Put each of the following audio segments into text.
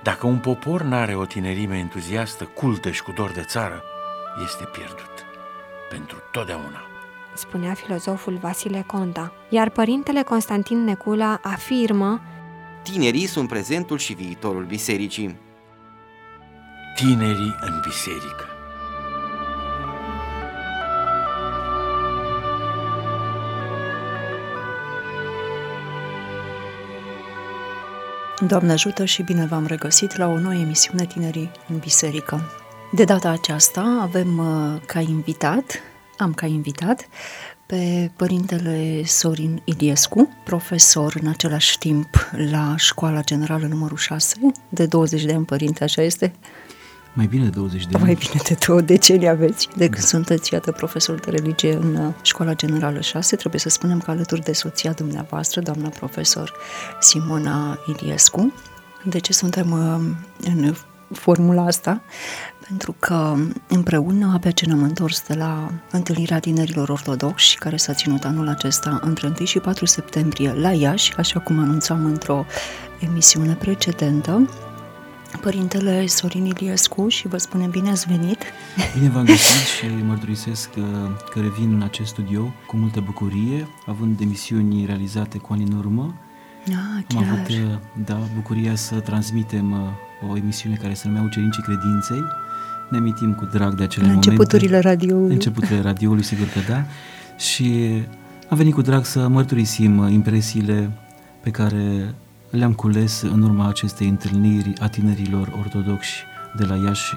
Dacă un popor n-are o tinerime entuziastă, cultă și cu dor de țară, este pierdut pentru totdeauna, spunea filozoful Vasile Conta. Iar părintele Constantin Necula afirmă: tinerii sunt prezentul și viitorul bisericii. tinerii în biserică. Doamne ajută și bine v-am regăsit la o nouă emisiune Tinerii în Biserică. De data aceasta am ca invitat pe părintele Sorin Iliescu, profesor în același timp la Școala Generală numărul 6, de 20 de ani, părinte, așa este? Mai bine de 20 de ani. Mai bine de 2 decenii aveți, de când sunteți, iată, profesor de religie în Școala Generală 6. Trebuie să spunem că alături de soția dumneavoastră, doamna profesor Simona Iliescu. De ce suntem în formula asta? Pentru că împreună, abia ce ne-am întors de la întâlnirea tinerilor ortodoxi, care s-a ținut anul acesta între 1 și 4 septembrie la Iași, așa cum anunțam într-o emisiune precedentă, părintele Sorin Iliescu, și vă spunem bine ați venit. Bine v-am găsit și mărturisesc că revin în acest studio cu multă bucurie, având emisiuni realizate cu ani în urmă. Chiar. Am avut bucuria să transmitem o emisiune care se numea Ucenicii Credinței. Ne amintim cu drag de acele momente. Începuturile radioului. Începuturile radioului, sigur că da. Și am venit cu drag să mărturisim impresiile pe care le-am cules în urma acestei întâlniri a tinerilor ortodoxi de la Iași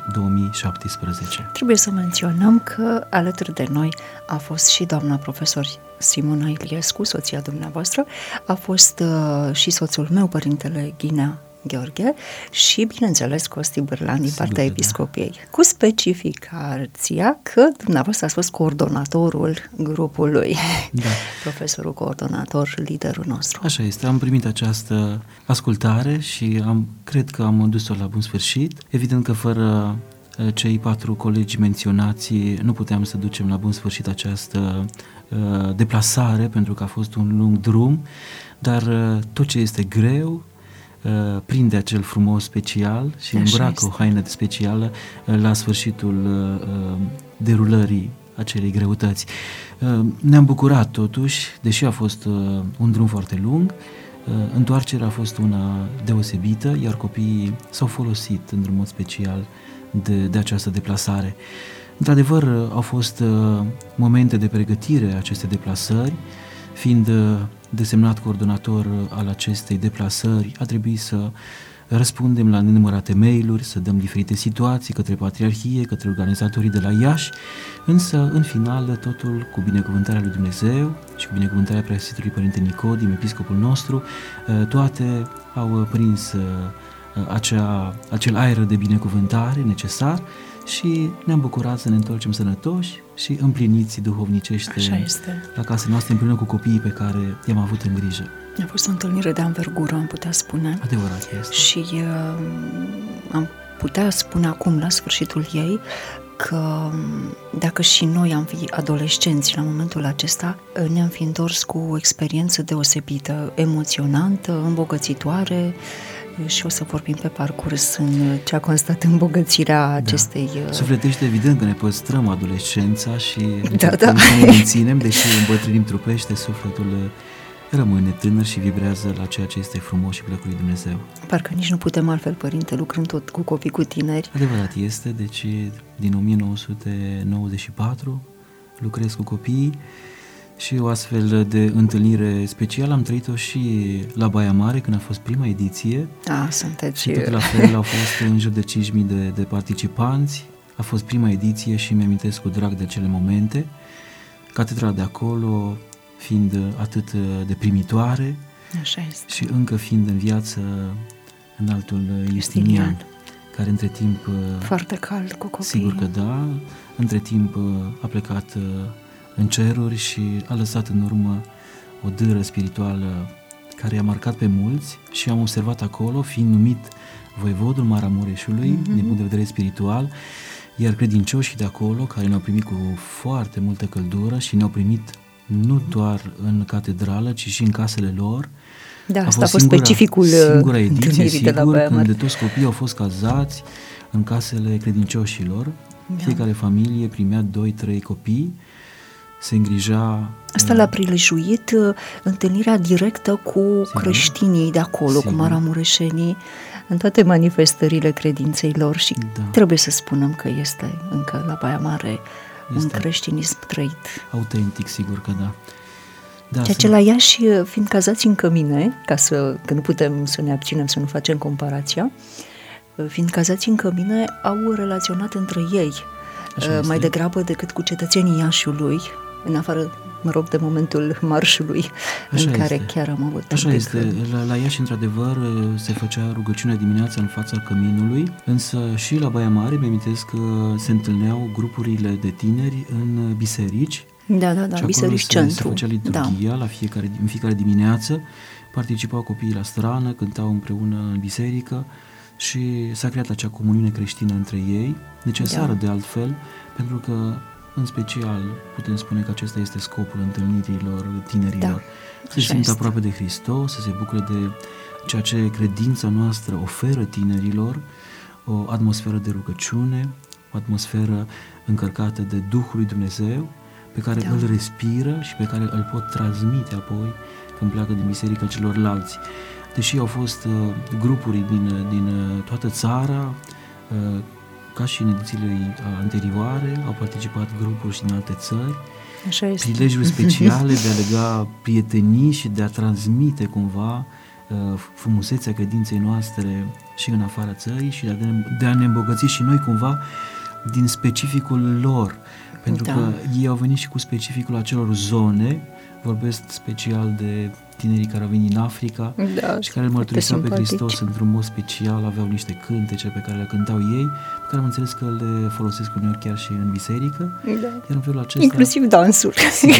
2017. Trebuie să menționăm că alături de noi a fost și doamna profesor Simona Iliescu, soția dumneavoastră, a fost și soțul meu, părintele Ghinea Gheorghe, și, bineînțeles, Costi Bârlan din partea episcopiei. Cu specificația că dumneavoastră ați fost coordonatorul grupului, profesorul coordonator, liderul nostru. Așa este, am primit această ascultare și cred că am dus-o la bun sfârșit. Evident că fără cei 4 colegi menționați nu puteam să ducem la bun sfârșit această deplasare, pentru că a fost un lung drum, dar tot ce este greu prinde acel frumos special și îmbracă o haină specială la sfârșitul derulării acelei greutăți. Ne-am bucurat totuși, deși a fost un drum foarte lung, întoarcerea a fost una deosebită, iar copiii s-au folosit într-un mod special de această deplasare. Într-adevăr, au fost momente de pregătire a acestei deplasări. Fiind desemnat coordonator al acestei deplasări, a trebuit să răspundem la nenumărate mail-uri, să dăm diferite situații către Patriarhie, către organizatorii de la Iași, însă, în final, totul cu binecuvântarea lui Dumnezeu și cu binecuvântarea Preasfințitului Părinte Nicodim, episcopul nostru, toate au prins acel aer de binecuvântare necesar și ne-am bucurat să ne întoarcem sănătoși și împliniți duhovnicește la casa noastră, împreună cu copiii pe care i-am avut în grijă. A fost o întâlnire de anvergură, am putea spune. Adevărat este. Și am putea spune acum, la sfârșitul ei, că dacă și noi am fi adolescenți la momentul acesta, ne-am fi întors cu o experiență deosebită, emoționantă, îmbogățitoare, și o să vorbim pe parcurs în ce a constat îmbogățirea acestei... Sufletește, evident că ne păstrăm adolescența și să ne menținem, deși îmbătrânim trupește, sufletul rămâne tânăr și vibrează la ceea ce este frumos și plăcut lui Dumnezeu. Parcă nici nu putem altfel, părinte, lucrând tot cu copii, cu tineri. Adevărat este, deci din 1994 lucrez cu copiii și o astfel de întâlnire specială am trăit-o și la Baia Mare, când a fost prima ediție. Sunteți... Și tot la fel au fost în jur de 5.000 de participanți. A fost prima ediție și mi-amintesc cu drag de acele momente. Catedrala de acolo fiind atât de primitoare. Așa este. Și încă fiind în viață înaltul Justinian, care între timp... Foarte cald cu copiii. Sigur că da. Între timp a plecat în ceruri și a lăsat în urmă o dâră spirituală care i-a marcat pe mulți și am observat acolo, fiind numit voievodul Maramureșului, din punct de vedere spiritual, iar credincioșii de acolo, care ne-au primit cu foarte multă căldură și ne-au primit nu doar în catedrală, ci și în casele lor, Da, asta a fost specificul singura ediție, întâlnirii de la Baia Mare. când toți copiii au fost cazați în casele credincioșilor. Fiecare familie primea 2-3 copii, se îngrija... Asta l-a prilejuit întâlnirea directă cu creștinii de acolo, cu maramureșenii, în toate manifestările credinței lor și trebuie să spunem că este încă la Baia Mare un creștinism trăit. Autentic, sigur că da. Ceea ce la Iași, fiind cazați în cămine, că nu putem să ne abținem să nu facem comparația, fiind cazați în cămine, au relaționat între ei mai degrabă decât cu cetățenii Iașiului, în afară, de momentul marșului în care chiar am avut. Așa este. La Iași, într-adevăr, se făcea rugăciunea dimineața în fața căminului, însă și la Baia Mare, mi-amintesc că se întâlneau grupurile de tineri în biserici. Da, biserici centru. Se făcea liturghia în fiecare dimineață, participau copiii la strană, cântau împreună în biserică și s-a creat acea comuniune creștină între ei, necesară de altfel, pentru că în special putem spune că acesta este scopul întâlnirilor tinerilor. Să se simtă aproape de Hristos, să se bucure de ceea ce credința noastră oferă tinerilor, o atmosferă de rugăciune, o atmosferă încărcată de Duhul lui Dumnezeu, pe care îl respiră și pe care îl pot transmite apoi când pleacă din biserică celorlalți. Deși au fost grupuri din toată țara, ca și în edițiile anterioare, au participat grupuri și din alte țări. Așa este. Prilejuri speciale de a lega prietenii și de a transmite cumva frumusețea credinței noastre și în afara țării și de a ne îmbogăți și noi cumva din specificul lor. Pentru că ei au venit și cu specificul acelor zone, vorbesc special de tinerii care au venit din Africa și care îl mărturiseau pe Hristos într-un mod special, aveau niște cântece pe care le cântau ei, pe care am înțeles că le folosesc uneori chiar și în biserică. Iar în felul acesta... Inclusiv dansul.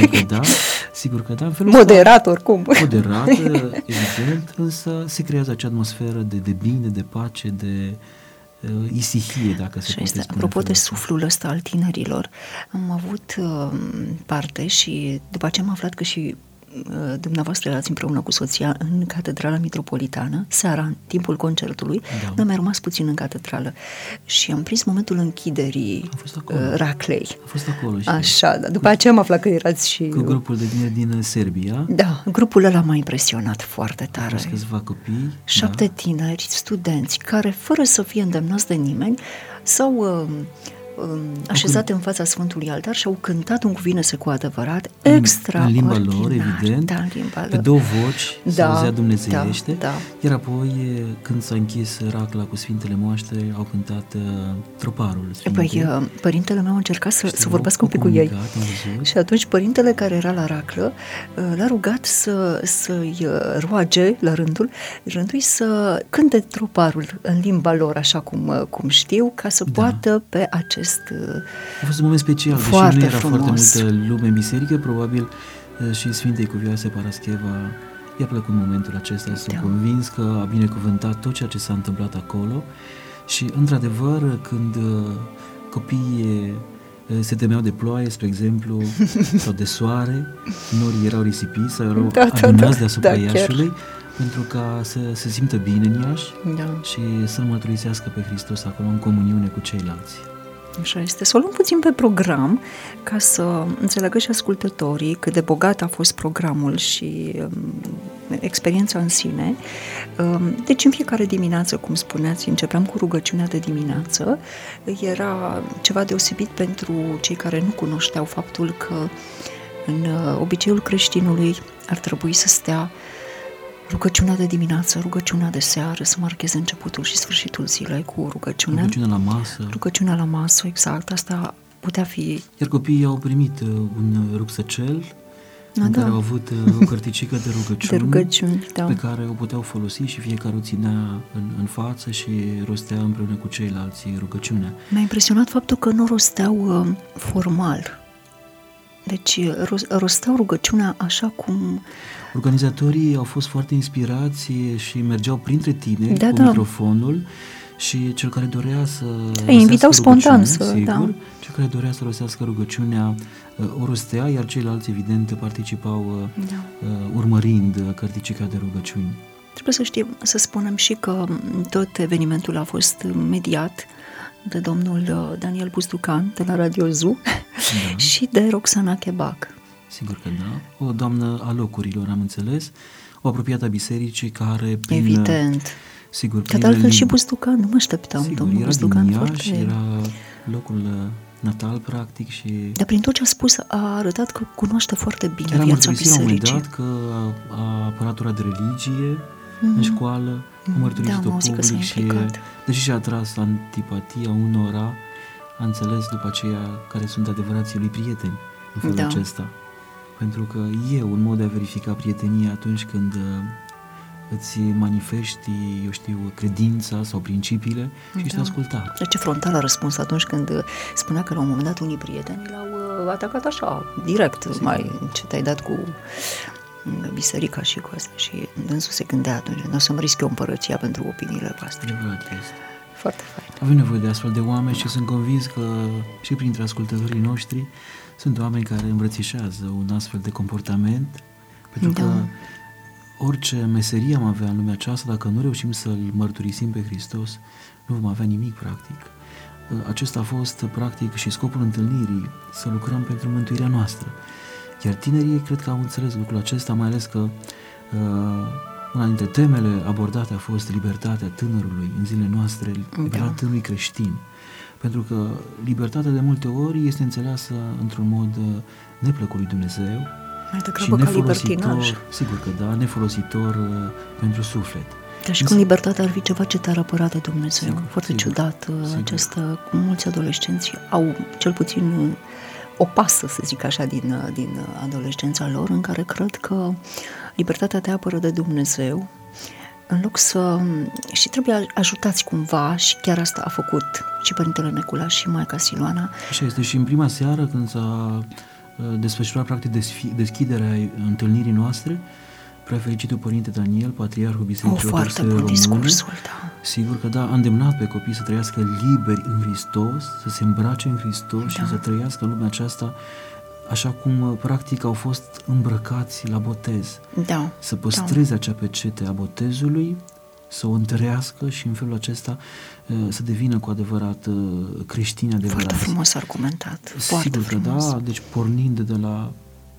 Sigur că da. În felul moderat oricum. Moderat, evident, însă se creează acea atmosferă de bine, de pace, de isihie, dacă se poate spune. Apropo de suflul ăsta al tinerilor, am avut parte și după aceea am aflat că și dumneavoastră erați împreună cu soția în Catedrala Mitropolitană, seara, în timpul concertului. Noi am mai rămas puțin în catedrală și am prins momentul închiderii raclei. Am fost acolo. Așa, după aceea am aflat că erați și... Cu grupul de tineri din Serbia. Da, grupul ăla m-a impresionat foarte tare. Au fost câțiva copii. 7 tineri, studenți, care, fără să fie îndemnați de nimeni, s-au... așezat în fața Sfântului Altar și au cântat un cuvinte cu adevărat extraordinar. În limba lor, evident, în limba lor. Pe 2 voci, se auzea dumnezeiește, iar apoi, când s-a închis racla cu Sfintele Moaște, au cântat troparul Sfinte. Părintele meu a încercat să vorbească un pic cu ei. Și atunci părintele care era la raclă l-a rugat să-i roage la rândul să cânte troparul în limba lor, așa cum știu, ca să poată pe acest... A fost un moment special, deși nu era foarte multă lume în biserică, probabil și Sfintei Cuvioase Parascheva i-a plăcut momentul acesta, sunt convins că a binecuvântat tot ceea ce s-a întâmplat acolo și, într-adevăr, când copiii se temeau de ploaie, spre exemplu, sau de soare, norii erau risipiți sau erau adunați deasupra Iașului, pentru ca să se simtă bine în Iași și să-L mărturisească pe Hristos acolo în comuniune cu ceilalți. Așa este. Să o luăm puțin pe program ca să înțeleagă și ascultătorii cât de bogat a fost programul și experiența în sine. Deci în fiecare dimineață, cum spuneați, începeam cu rugăciunea de dimineață. Era ceva deosebit pentru cei care nu cunoșteau faptul că în obiceiul creștinului ar trebui să stea rugăciunea de dimineață, rugăciunea de seară, să marcheze începutul și sfârșitul zilei cu rugăciunea. Rugăciunea la masă. Rugăciunea la masă, exact. Asta putea fi... Iar copiii au primit un rucsăcel în care au avut o cărticică de rugăciuni, pe care o puteau folosi și fiecare o ținea în față și rostea împreună cu ceilalți rugăciunea. M-a impresionat faptul că nu rosteau formal. Deci rosteau rugăciunea așa cum... Organizatorii au fost foarte inspirați și mergeau printre tineri cu microfonul și cel care dorea să invitau spontan să, sigur, da. Cel care dorea să rostească rugăciunea o rostea, iar ceilalți evident participau urmărind cărticica de rugăciuni. Trebuie să știm, să spunem și că tot evenimentul a fost mediat de domnul Daniel Buzducan de la Radio Zoo și de Roxana Chebac. Sigur că da. O doamnă a locurilor, am înțeles, o apropiată a bisericii care prin... Evident. Sigur, că de altfel și Buzducan, nu mă așteptam. Sigur, domnul era Buzducan din foarte... Iași, era locul natal, practic, și... Dar prin tot ce a spus, a arătat că cunoaște foarte bine era viața bisericii. La un moment bisericii. dat că a apărat ora de religie în școală, a mărturisit-o public și, deși și-a atras antipatia unora, a înțeles după aceea care sunt adevărații lui prieteni în felul acesta. Pentru că e un mod de a verifica prietenia atunci când îți manifesti, eu știu, credința sau principiile și ești ascultat. De ce frontal a răspuns atunci când spunea că la un moment dat unii prieteni l-au atacat așa, direct, mai ce te-ai dat cu biserica și cu asta. Și dânsul se gândea atunci, nu o să-mi risc eu împărăția pentru opiniile voastre. Foarte fain. Avem nevoie de astfel de oameni și sunt convins că și printre ascultătorii noștri sunt oameni care îmbrățișează un astfel de comportament, pentru că orice meserie am avea în lumea aceasta, dacă nu reușim să-L mărturisim pe Hristos, nu vom avea nimic, practic. Acesta a fost, practic, și scopul întâlnirii, să lucrăm pentru mântuirea noastră. Iar tinerii cred că au înțeles lucrul acesta, mai ales că una dintre temele abordate a fost libertatea tânărului în zilele noastre, libertatea tânărului creștin. Pentru că libertatea de multe ori este înțeleasă într-un mod neplăcut lui Dumnezeu și nefolositor, sigur că da, nefolositor pentru suflet. Dar și când libertatea ar fi ceva ce te-ar apăra de Dumnezeu. Sigur, foarte ciudat acesta, cu mulți adolescenți au cel puțin o pasă, să zic așa, din adolescența lor, în care cred că libertatea te apără de Dumnezeu, în loc să... și trebuie ajutați cumva, și chiar asta a făcut și Părintele Necula și Maica Siloana. Așa este, și în prima seară, când s-a desfășurat practic deschiderea întâlnirii noastre, prefericitul Părinte Daniel, Patriarhul Bisericii Ortodoxe Române, sigur că da, a îndemnat pe copii să trăiască liberi în Hristos, să se îmbrace în Hristos și să trăiască în lumea aceasta așa cum practic au fost îmbrăcați la botez. Să păstreze acea pecete a botezului, să o întărească și în felul acesta să devină cu adevărat creștini adevărați. Foarte frumos argumentat. Sigur că da, deci pornind de la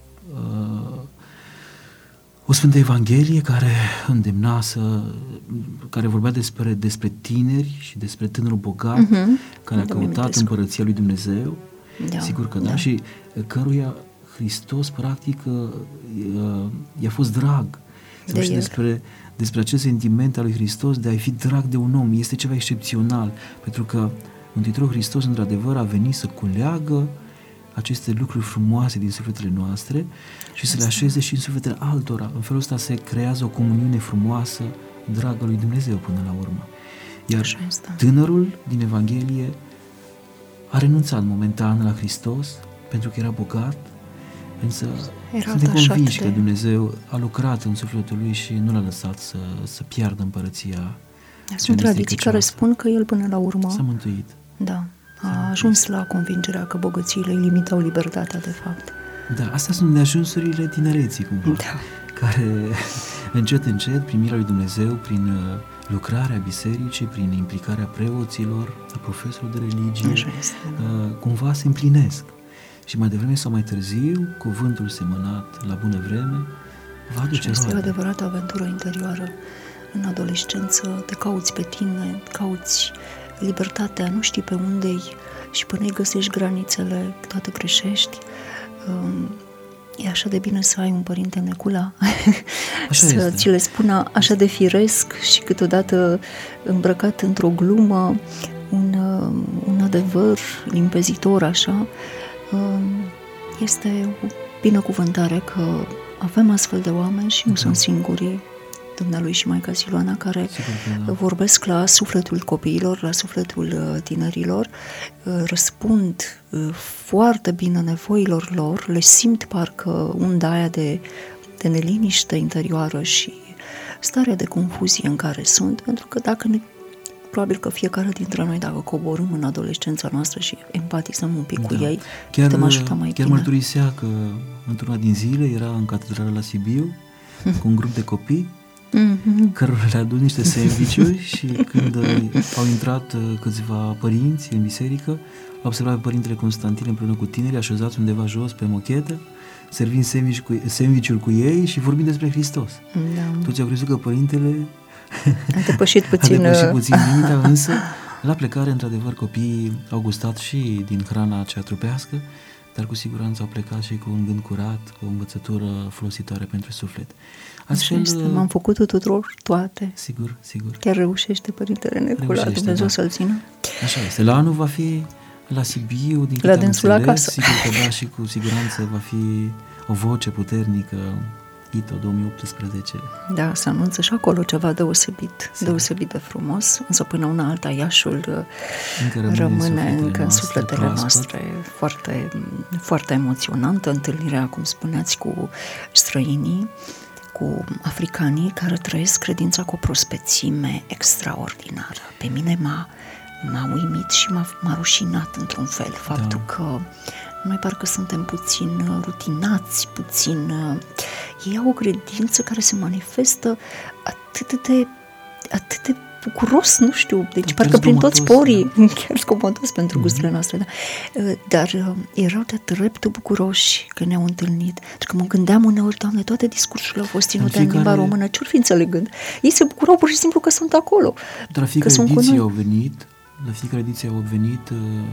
o Sfântă Evanghelie care îndemna care vorbea despre tineri și despre tânărul bogat care a căutat împărăția lui Dumnezeu. Sigur că da, și căruia Hristos practic i-a fost drag. Și despre acest sentiment al lui Hristos de a fi drag de un om este ceva excepțional, pentru că Mântuitorul Hristos într-adevăr a venit să culeagă aceste lucruri frumoase din sufletele noastre și să le așeze și în sufletele altora. În felul ăsta se creează o comuniune frumoasă, dragă lui Dumnezeu până la urmă. Iar tânărul din Evanghelie a renunțat momentan la Hristos pentru că era bogat, însă suntem convinși că Dumnezeu a lucrat în sufletul lui și nu l-a lăsat să piardă împărăția. Sunt tradiții care spun că el până la urmă s-a mântuit. Da, a ajuns la convingerea că bogățiile limitau libertatea, de fapt. Da, astea sunt neajunsurile tinereții, cumva, care încet, prin mila lui Dumnezeu, prin lucrarea bisericii, prin implicarea preoților, a profesorilor de religie, cumva se împlinesc. Și mai devreme sau mai târziu, cuvântul semănat la bună vreme va aduce roade. Este o adevărată aventură interioară. În adolescență te cauți pe tine, cauți libertatea, nu știi pe unde-i și până îi găsești granițele, toate greșești. E așa de bine să ai un Părinte Necula să ți le spună așa de firesc și câteodată îmbrăcat într-o glumă, un adevăr limpezitor așa. Este o binecuvântare că avem astfel de oameni și nu sunt singurii, dumnealui și Maica Siloana, care vorbesc la sufletul copiilor, la sufletul tinerilor, răspund foarte bine nevoilor lor, le simt parcă unda aia de neliniște interioară și starea de confuzie în care sunt, pentru că dacă ne probabil că fiecare dintre noi, dacă coborâm în adolescența noastră și empatizăm un pic cu ei, chiar putem ajuta mai chiar bine. mărturisea că într-una din zile era în catedrală la Sibiu cu un grup de copii cărora le-a adus niște sandwich-uri și când au intrat câțiva părinți în biserică, l-a observat pe Părintele Constantin împreună cu tinerii așezați undeva jos pe mochetă, servind sandwich-uri cu ei și vorbind despre Hristos. Da. Toți au crezut că Părintele A depășit puțin limita, însă la plecare, într-adevăr, copiii au gustat și din hrana aceea trupească, dar cu siguranță au plecat și cu un gând curat, cu o învățătură folositoare pentru suflet. Astfel, m-am făcut tuturor toate. Sigur. Chiar reușește Părintele Necula, Dumnezeu să-l țină. Așa este. La anul va fi la Sibiu, din câte am dânsul înțeles, acasă. sigur că da, și cu siguranță va fi o voce puternică, ITO 2018. Da, se anunță și acolo ceva deosebit de frumos, însă până una alta Iașul rămâne încă în sufletele noastre. Foarte, foarte emoționantă întâlnirea, cum spuneați, cu străinii, cu africanii care trăiesc credința cu o prospețime extraordinară. Pe mine m-a uimit și m-a rușinat într-un fel faptul că noi parcă suntem puțin rutinați, ei au o credință care se manifestă atât de bucuros, nu știu, deci parcă prin toți porii, chiar scomotos pentru gusturile noastre, da. Dar erau de dreptul bucuroși că ne-au întâlnit. Deci că mă gândeam uneori, Doamne, toate discursurile au fost ținute în limba română, ce-or fi înțelegând? Ei se bucurau pur și simplu că sunt acolo. Dar la fiecare ediție au venit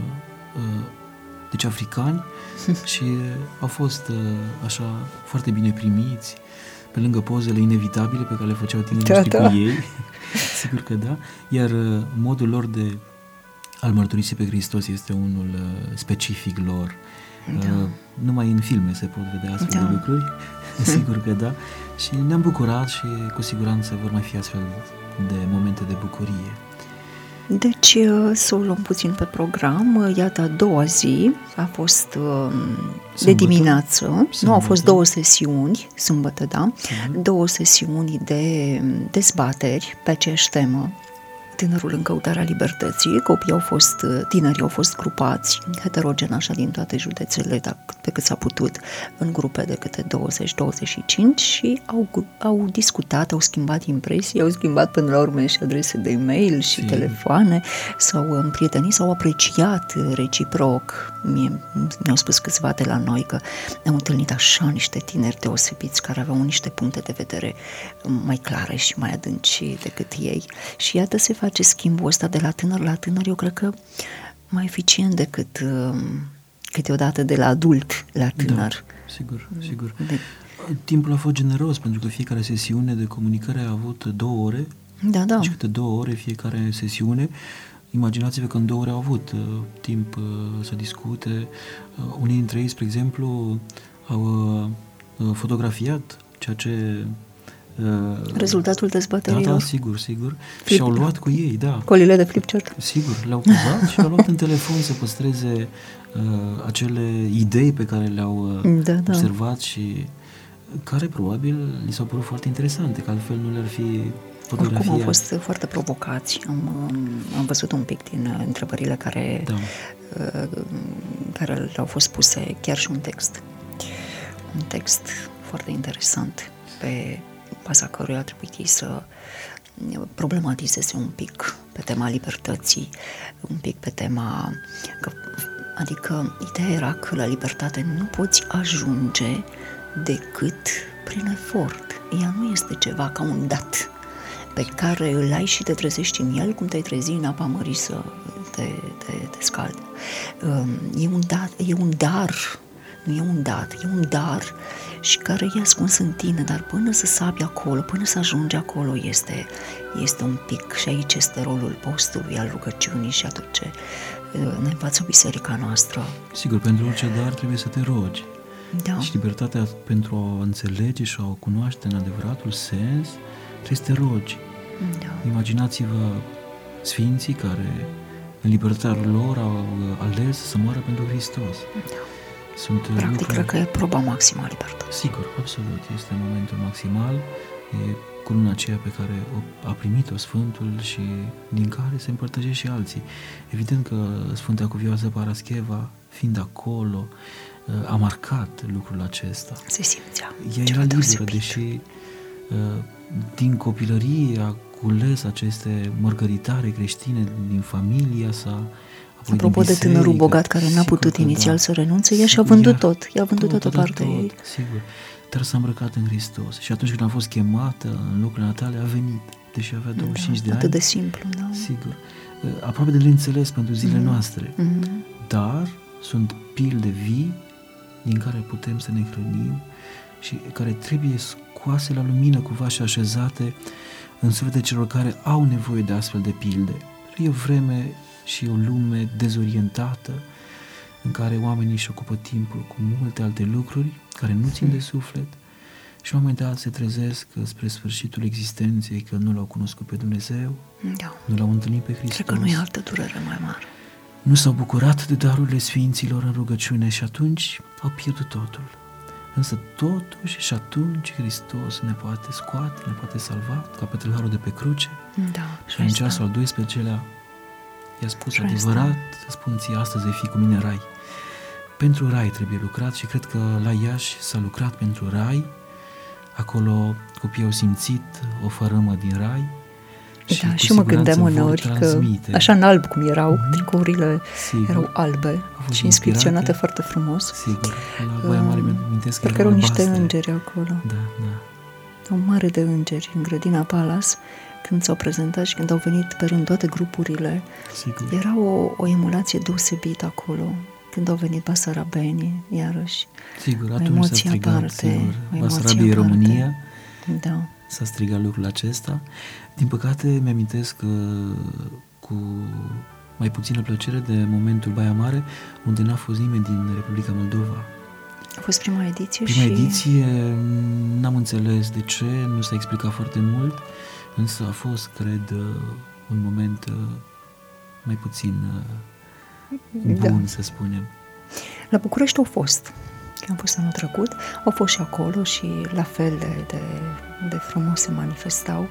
deci africani și au fost așa foarte bine primiți, pe lângă pozele inevitabile pe care le făceau tinerii noștri cu ei, sigur că da, iar modul lor de a-L mărturisi pe Hristos este unul specific lor. Numai în filme se pot vedea astfel de lucruri, sigur că da, și ne-am bucurat și cu siguranță vor mai fi astfel de momente de bucurie. Deci să o luăm puțin pe program. Iată, a doua zi a fost de dimineață. Nu, au fost 2 sesiuni, sâmbătă, da? 2 sesiuni de dezbateri pe aceeași temă. Tânărul în căutarea libertății. Tinerii au fost grupați heterogen așa din toate județele, pe cât s-a putut, în grupe de câte 20-25 și au discutat, au schimbat impresii, au schimbat până la urmă și adrese de e-mail și telefoane, s-au împrietenit, s-au apreciat reciproc. Mi-au spus câțiva de la noi că ne-au întâlnit așa niște tineri deosebiți care aveau niște puncte de vedere mai clare și mai adânci decât ei. Și iată, se face schimbul ăsta de la tânăr la tânăr, eu cred că mai eficient decât câteodată de la adult la tânăr. Da, sigur. Timpul a fost generos, pentru că fiecare sesiune de comunicare a avut 2 ore. Da. Deci câte 2 ore fiecare sesiune. Imaginați-vă că în 2 ore au avut timp să discute. Unii dintre ei, spre exemplu, au fotografiat ceea ce rezultatul dezbaterilor. Da, sigur. Și au luat cu ei, da. Colile de flipchart. Sigur, le-au cuzat și au luat în telefon să păstreze acele idei pe care le-au observat și care probabil li s-au părut foarte interesante, că altfel nu le-ar fi fotografiat. Oricum au fost foarte provocați. Am văzut un pic din întrebările care le-au fost puse, chiar și un text foarte interesant pe baza căruia a trebuit ei să problematizeze un pic pe tema libertății, un pic pe tema adică ideea era că la libertate nu poți ajunge decât prin efort. Ea nu este ceva ca un dat pe care îl ai și te trezești în el, cum te-ai trezi în apa mării să te scaldă. E un dar, nu e un dat, e un dar și care e ascuns în tine, dar până să sapi acolo, până să ajungi acolo este un pic, și aici este rolul postului, al rugăciunii și a tot ce ne învață biserica noastră. Sigur, pentru orice dar trebuie să te rogi. Da. Și libertatea pentru a înțelege și a o cunoaște în adevăratul sens, trebuie să te rogi. Da. Imaginați-vă sfinții care în libertatea lor au ales să moară pentru Hristos. Da. Practic, cred că e proba maximă a libertății. Sigur, absolut. Este momentul maximal. E cununa aceea pe care a primit-o Sfântul și din care se împărtășesc și alții. Evident că Sfânta Cuvioasă Parascheva, fiind acolo, a marcat lucrul acesta. Se simțea. Ea era liberă, deși din copilărie a cules aceste mărgăritare creștine din familia sa. Apropo de tânărul bogat care n-a putut inițial să renunțe, ea și-a vândut tot. I-a vândut toată partea ei. Sigur. Dar s-a îmbrăcat în Hristos. Și atunci când a fost chemată în locurile natale, a venit, deși avea 25 de ani. Atât de simplu, da? Sigur. Aproape de neînțeles pentru zilele noastre. Dar sunt pilde vii din care putem să ne hrănim și care trebuie scoase la lumină cumva și așezate în sufletele celor care au nevoie de astfel de pilde. E o vreme și o lume dezorientată în care oamenii își ocupă timpul cu multe alte lucruri care nu țin de suflet și la un moment dat se trezesc spre sfârșitul existenței că nu l-au cunoscut pe Dumnezeu, nu l-au întâlnit pe Hristos. Cred că nu e altă durere mai mare. Nu s-au bucurat de darurile Sfinților în rugăciune și atunci au pierdut totul. Însă totuși și atunci Hristos ne poate scoate, ne poate salva, ca pe tâlharul de pe cruce. Și în ceasul al 12-lea i-a spus adevărat, să spun ție, astăzi vei fi cu mine în rai. Pentru rai trebuie lucrat și cred că la Iași s-a lucrat pentru rai. Acolo copiii au simțit o fărâmă din rai. Și mă gândeam uneori că așa în alb cum erau, tricourile erau albe și inscripționate foarte frumos. Sigur, la Baia Mare mi-amintesc că erau niște îngeri acolo. Da. O mare de îngeri în grădina Palace, când s-au prezentat și când au venit pe rând toate grupurile. Sigur. Era o emulație deosebită acolo. Când au venit basarabenii, iarăși. Sigur, atunci s-a strigat, sigur, Basarabia e România. Da. S-a strigat lucrul acesta. Din păcate, mi-amintesc cu mai puțină plăcere de momentul Baia Mare, unde n-a fost nimeni din Republica Moldova. A fost prima ediție ediție, n-am înțeles de ce, nu s-a explicat foarte mult, însă a fost, cred, un moment mai puțin bun, să spunem. La București au fost, că am fost anul trecut, au fost și acolo și la fel de frumos se manifestau.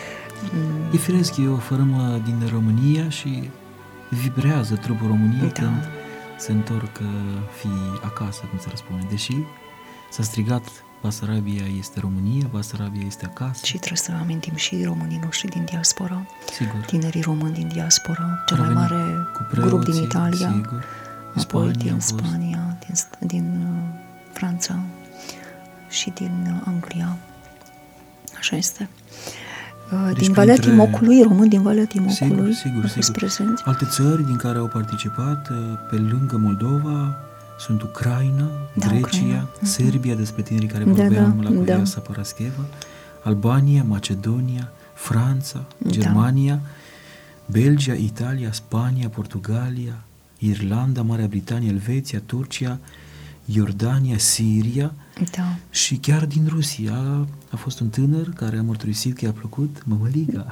E firesc, e o fărâmă din România și vibrează trupul României când se întorc fii acasă, cum se răspune. Deși s-a strigat Basarabia este România, Basarabia este acasă. Și trebuie să amintim și românii noștri din diaspora. Sigur. Tinerii români din diaspora, cel mai mare grup din Italia, sigur. Apoi din Spania, din Franța și din Anglia. Așa este. Deci din Valea Timocului, români din Valea Timocului, sigur. prezenți. Alte țări din care au participat, pe lângă Moldova, sunt Ucraina, Grecia, Serbia, despre tinerii care vorbeam la Cuvioasa Parascheva, Albania, Macedonia, Franța, Germania, Belgia, Italia, Spania, Portugalia, Irlanda, Marea Britanie, Elveția, Turcia, Iordania, Siria și chiar din Rusia a fost un tânăr care a mărturisit că i-a plăcut mămăliga.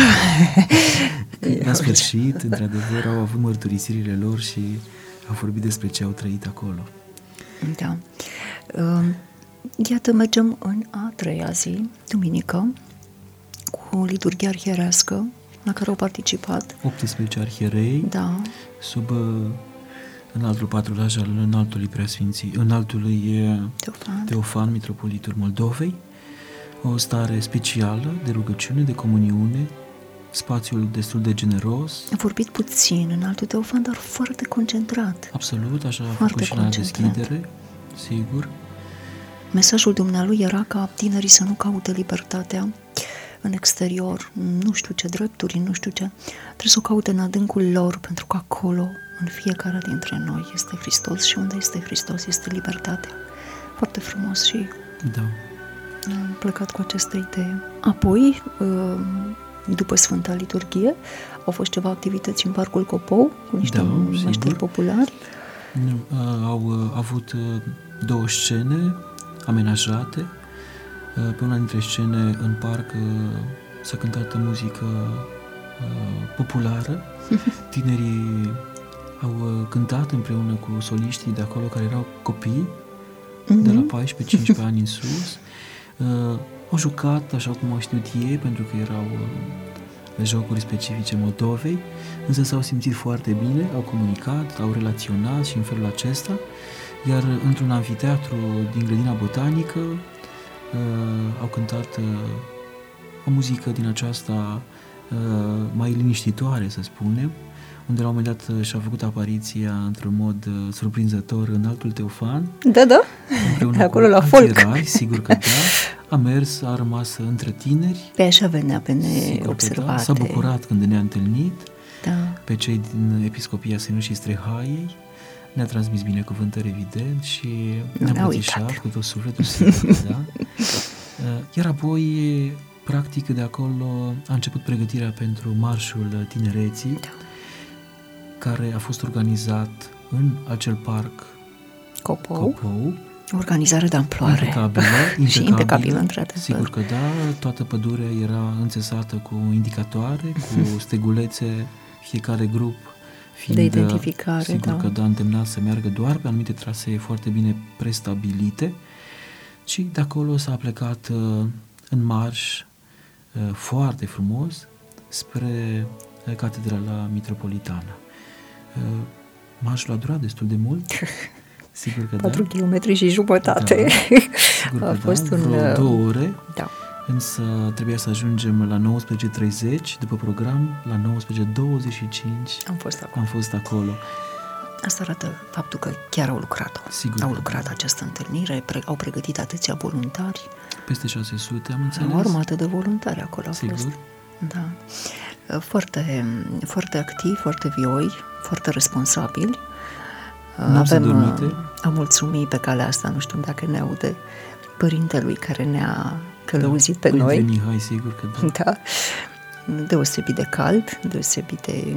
La sfârșit, într-adevăr, au avut mărturisirile lor și au vorbit despre ce au trăit acolo. Da. Iată, mergem în a treia zi, duminică, cu liturghia arhierească la care au participat 18 arhierei sub înaltul patrulaj al înaltului preasfinții, înaltului Teofan, mitropolitul Moldovei, o stare specială de rugăciune, de comuniune, spațiul destul de generos. A vorbit puțin înaltul Teofan, dar foarte concentrat. Absolut, așa a făcut și la deschidere, sigur. Mesajul dumnealui era ca tinerii să nu caute libertatea în exterior, nu știu ce drepturi, nu știu ce. Trebuie să o caute în adâncul lor, pentru că acolo, în fiecare dintre noi, este Hristos și unde este Hristos este libertatea. Foarte frumos și am plecat cu această idee. Apoi, după Sfânta Liturghie, au fost ceva activități în Parcul Copou, cu niște meșteri populari. Au avut 2 scene amenajate. Pe una dintre scene în parc s-a cântat muzică populară. Tinerii au cântat împreună cu soliștii de acolo care erau copii, de la 14-15 ani în sus. Au jucat așa cum au știut ei, pentru că erau jocuri specifice Moldovei, însă s-au simțit foarte bine, au comunicat, au relaționat și în felul acesta, iar într-un anfiteatru din grădina botanică au cântat o muzică din aceasta mai liniștitoare, să spunem, unde la un moment dat și-a făcut apariția într-un mod surprinzător Înaltul Teofan. Da, acolo la folk. Erai, sigur că da. A mers, a rămas între tineri. Pe așa venea pe neobservate. Da. S-a bucurat când ne-a întâlnit, da. Pe cei din Episcopia Săinușii Strehaiei. Ne-a transmis binecuvântări, evident, și ne-a îmbrățișat cu tot sufletul, sigur, da. Iar apoi, practic, de acolo a început pregătirea pentru Marșul Tinereții, da, care a fost organizat în acel parc Copou. Organizare de amploare. Impecabilă, într-adevăr. Sigur că da, toată pădurea era înțesată cu indicatoare, cu stegulețe, fiecare grup fiind de identificare, sigur că da, îndemnat să meargă doar pe anumite trasee foarte bine prestabilite, și de acolo s-a plecat în marș foarte frumos spre Catedrala Mitropolitană. Marșul a durat destul de mult. Sigur că 4 km și jumătate. Da, sigur a fost vreo 2 ore. Da. Însă trebuia să ajungem la 19:30 după program, la 19:25 am fost acolo. Asta arată faptul că chiar au lucrat. Sigur au lucrat această întâlnire, au pregătit atâția voluntari. Peste 600, am înțeles. O armată de voluntari acolo a sigur? Fost. Da. Foarte, foarte activi, foarte vioi, foarte responsabili. Avem a mulțumi pe calea asta, nu știu dacă ne aude, părintelui care ne-a călăuzit pe noi. Mihai, sigur că da. Da. Deosebit de cald, deosebit de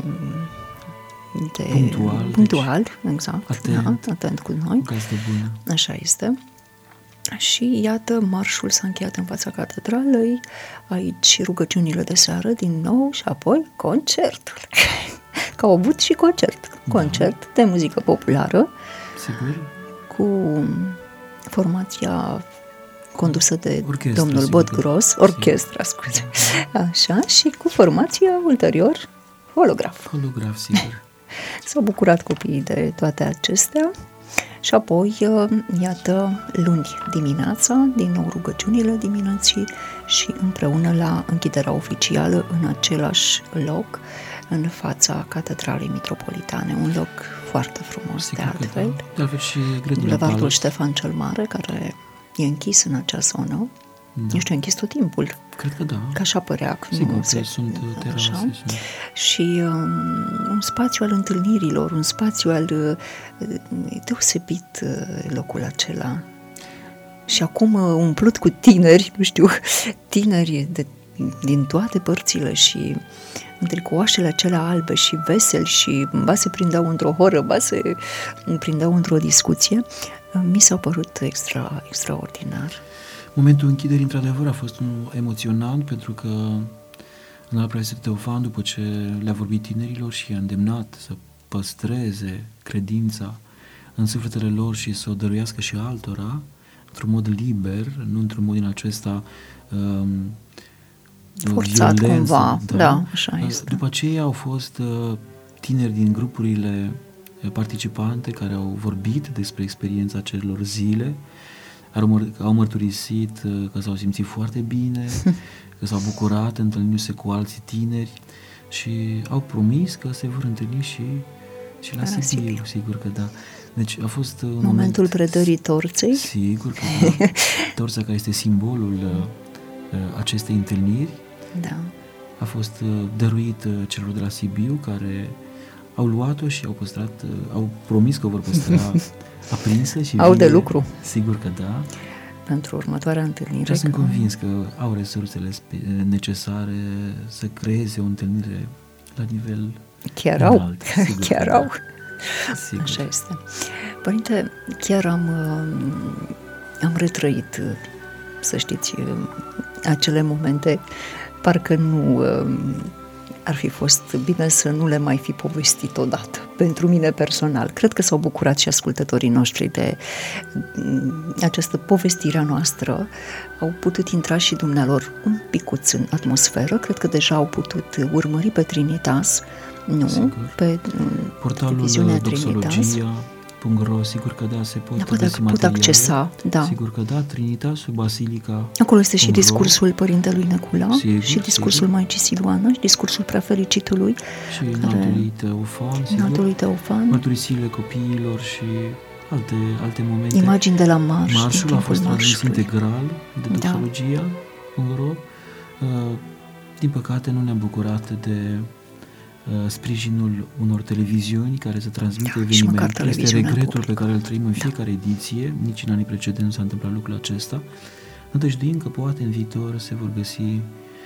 punctual, exact, atent cu noi. Bună. Așa este. Și iată, marșul s-a încheiat în fața catedralei, aici rugăciunile de seară din nou și apoi concertul. Ca obut și concert de muzică populară. Sigur. Cu formația condusă de orchestra, domnul Bodgros, orchestra, scuze. Așa, și cu formația ulterior holograf, sigur. S-au bucurat copiii de toate acestea și apoi, iată, luni dimineața, din nou rugăciunile dimineții și împreună la închiderea oficială în același loc, în fața Catedralei Mitropolitane, un loc foarte frumos. Sigur de altfel. Da. De altfel și grădina Bulevardul Ștefan cel Mare, care e închis în acea zonă. Da. E închis tot timpul. Cred că da. Că așa părea. Sigur că sunt terase. Așa. Și un spațiu al întâlnirilor, un spațiu al deosebit locul acela. Și acum umplut cu tineri, nu știu, tineri din toate părțile și între coașele acelea albe și veseli și ba se prindeau într-o horă, ba se prindeau într-o discuție, mi s-a părut extraordinar. Momentul închiderii, într-adevăr, a fost emoționant, pentru că în al preasfânt Teofan, după ce le-a vorbit tinerilor și i-a îndemnat să păstreze credința în sufletele lor și să o dăruiască și altora, într-un mod liber, nu într-un mod din acesta forțat cumva, da, așa este. După aceea au fost tineri din grupurile participante care au vorbit despre experiența acelor zile, au mărturisit că s-au simțit foarte bine, că s-au bucurat întâlnindu-se cu alți tineri și au promis că se vor întâlni și la Sibiu, sigur că da. Deci a fost un momentul predării torței. Sigur că da. Torța, care este simbolul acestei întâlniri, da, a fost dăruit celor de la Sibiu, care au luat-o și au promis că o vor păstra aprinsă și au de lucru. Sigur că da. Pentru următoarea întâlnire. Dar sunt convins că au resursele necesare să creeze o întâlnire la nivel chiar înalt. Chiar au. Sigur. Așa este. Părinte, chiar am retrăit, să știți, acele momente, parcă ar fi fost bine să nu le mai fi povestit odată. Pentru mine personal. Cred că s-au bucurat și ascultătorii noștri de această povestire a noastră. Au putut intra și dumnealor un picuț în atmosferă. Cred că deja au putut urmări pe Trinitas, nu? Sigur. Pe portalul televiziunea Trinitas. Sigur, sigur că da, se pot pot găsi materiale. accesa, da. Sigur că da, Trinitasul, Basilica. Acolo este și discursul Părintelui Necula, sigur, și discursul Maicii Siluana, și discursul Preafericitului. Și Înaltului Teofan, sigur. Mărturisirile copiilor și alte momente. Imagini de la marș. Marșul a fost transmis integral de Doxologia.ro. Din păcate nu ne-am bucurat de sprijinul unor televiziuni care să transmită evenimente. Este regretul pe care îl trăim în fiecare ediție. Nici în anii precedenți nu s-a întâmplat lucrul acesta. Nădăjduim că poate în viitor se vor găsi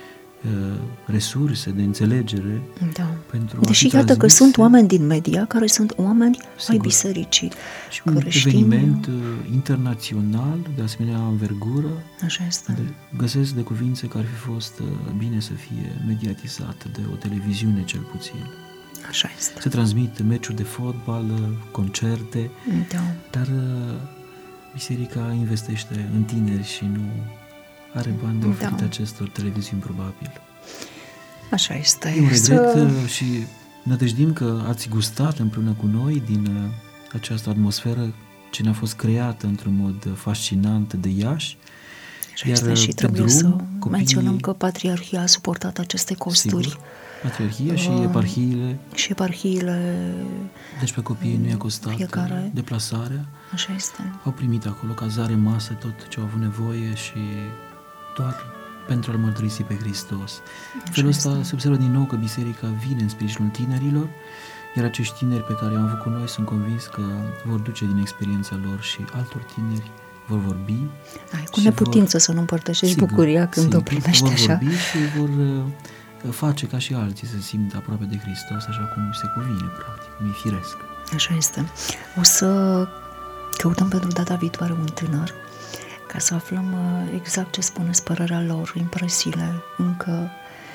resurse de înțelegere pentru deși iată că sunt oameni din media care sunt oameni ai bisericii. Și un eveniment internațional de asemenea învergură. Așa este. Găsesc de cuvințe că ar fi fost bine să fie mediatizat de o televiziune cel puțin. Așa este. Se transmit meciuri de fotbal, concerte, dar biserica investește în tineri și nu are bani de oferit acestor televiziuni, probabil. Așa este. E un regret și nădăjdim că ați gustat împreună cu noi din această atmosferă ce ne-a fost creată într-un mod fascinant de Iași. Așa este, și trebuie să menționăm că Patriarhia a suportat aceste costuri. Sigur, Patriarhia și eparhiile. Și eparhiile. Deci pe copiii nu i-a costat deplasarea. Așa este. Au primit acolo cazare, masă, tot ce au avut nevoie și doar pentru a-L mărturisi pe Hristos. În felul ăsta se observă din nou că biserica vine în sprijinul tinerilor, iar acești tineri pe care i-am avut cu noi sunt convins că vor duce din experiența lor și altor tineri vor vorbi. Cu neputință să nu împărtășești bucuria când o primești vor așa. Vorbi și vor face ca și alții să simtă aproape de Hristos, așa cum se cuvine, practic, cum e firesc. Așa este. O să căutăm pentru data viitoare un tânăr ca să aflăm exact ce spune părerea lor, impresiile încă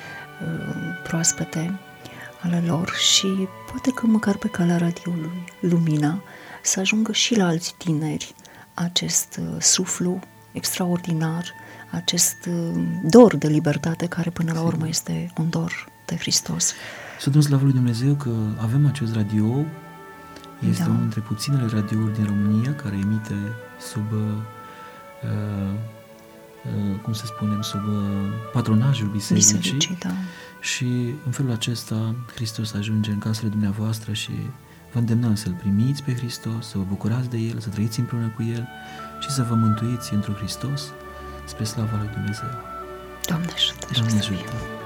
proaspete ale lor și poate că măcar pe calea radioului Lumina să ajungă și la alți tineri acest suflu extraordinar, acest dor de libertate care până la urmă este un dor de Hristos. Să dăm slavă lui Dumnezeu că avem acest radio. Este unul dintre puținele radiouri din România care emite sub sub patronajul bisericii. Și în felul acesta Hristos ajunge în casele dumneavoastră și vă îndemnăm să-L primiți pe Hristos, să vă bucurați de El, să trăiți împreună cu El și să vă mântuiți într-un Hristos spre slava lui Dumnezeu. Doamne ajută! Doamne ajută!